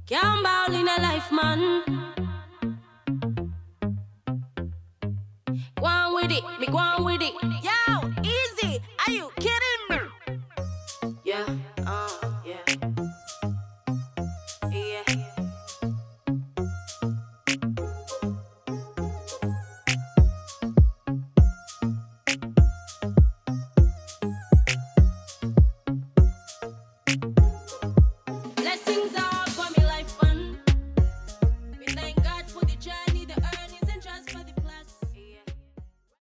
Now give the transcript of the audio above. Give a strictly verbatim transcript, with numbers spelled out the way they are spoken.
Can't ball in a life, man. Go on with it, me go on with it. Yeah.